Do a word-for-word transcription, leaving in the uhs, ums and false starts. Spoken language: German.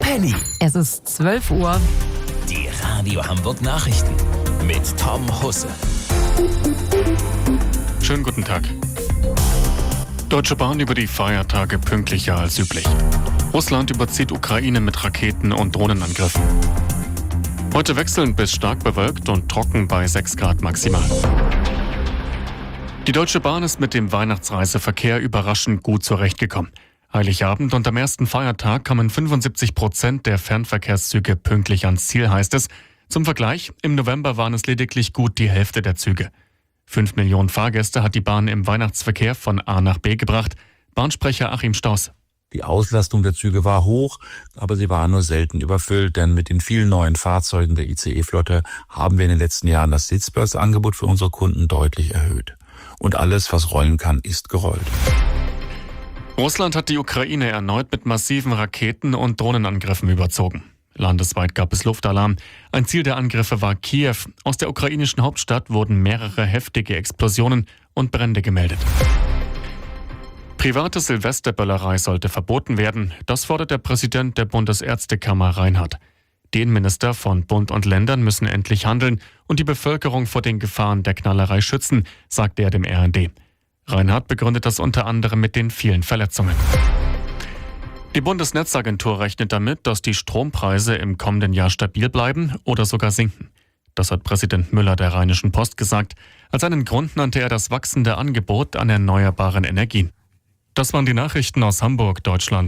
Penny. Es ist zwölf Uhr. Die Radio Hamburg Nachrichten mit Tom Husse. Schönen guten Tag. Deutsche Bahn über die Feiertage pünktlicher als üblich. Russland überzieht Ukraine mit Raketen und Drohnenangriffen. Heute wechselnd bis stark bewölkt und trocken bei sechs Grad maximal. Die Deutsche Bahn ist mit dem Weihnachtsreiseverkehr überraschend gut zurechtgekommen. Heiligabend und am ersten Feiertag kommen fünfundsiebzig Prozent der Fernverkehrszüge pünktlich ans Ziel, heißt es. Zum Vergleich, im November waren es lediglich gut die Hälfte der Züge. Fünf Millionen Fahrgäste hat die Bahn im Weihnachtsverkehr von A nach B gebracht. Bahnsprecher Achim Staus. Die Auslastung der Züge war hoch, aber sie war nur selten überfüllt, denn mit den vielen neuen Fahrzeugen der I C E-Flotte haben wir in den letzten Jahren das Sitzplatzangebot für unsere Kunden deutlich erhöht. Und alles, was rollen kann, ist gerollt. Russland hat die Ukraine erneut mit massiven Raketen- und Drohnenangriffen überzogen. Landesweit gab es Luftalarm. Ein Ziel der Angriffe war Kiew. Aus der ukrainischen Hauptstadt wurden mehrere heftige Explosionen und Brände gemeldet. Private Silvesterböllerei sollte verboten werden. Das fordert der Präsident der Bundesärztekammer Reinhardt. Die Innenminister von Bund und Ländern müssen endlich handeln und die Bevölkerung vor den Gefahren der Knallerei schützen, sagte er dem R N D. Reinhardt begründet das unter anderem mit den vielen Verletzungen. Die Bundesnetzagentur rechnet damit, dass die Strompreise im kommenden Jahr stabil bleiben oder sogar sinken. Das hat Präsident Müller der Rheinischen Post gesagt. Als einen Grund nannte er das wachsende Angebot an erneuerbaren Energien. Das waren die Nachrichten aus Hamburg, Deutschland.